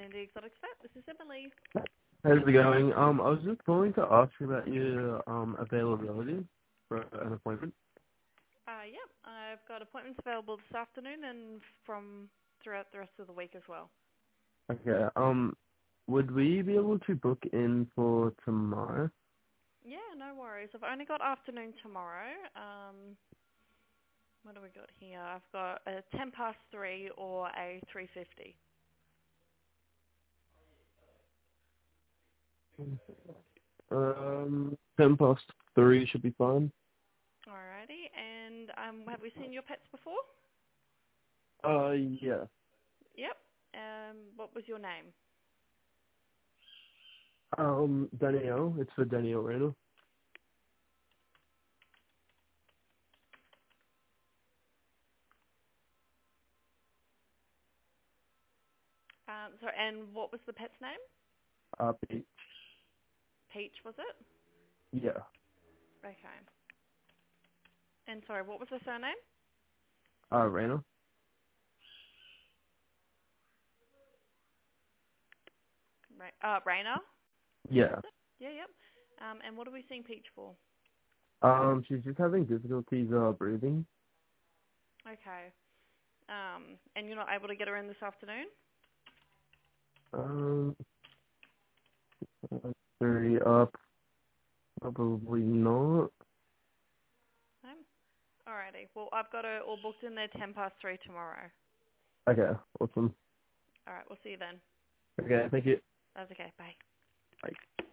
afternoon, the Exotic Vet. This is Emily. How's it going? I was just going to ask you about your availability for an appointment. Yep, I've got appointments available this afternoon and from throughout the rest of the week as well. Okay. Would we be able to book in for tomorrow? Yeah, no worries. I've only got afternoon tomorrow. What do we got here? I've got a 3:10 or a 3:50. 3:10 should be fine. Alrighty, and have we seen your pets before? Yeah. Yep. What was your name? Danielle. It's for Danielle Randall. And what was the pet's name? Pete. Peach, was it? Yeah. Okay. And sorry, what was the surname? Randall. Raina? Yeah. Was it? Yeah, yep. And what are we seeing Peach for? She's just having difficulties breathing. Okay. And you're not able to get her in this afternoon? Um, 3 probably not. No? Alrighty. Well, I've got her all booked in there 3:10 tomorrow. Okay. Awesome. Alright, we'll see you then. Okay. Thank you. That's okay. Bye. Bye.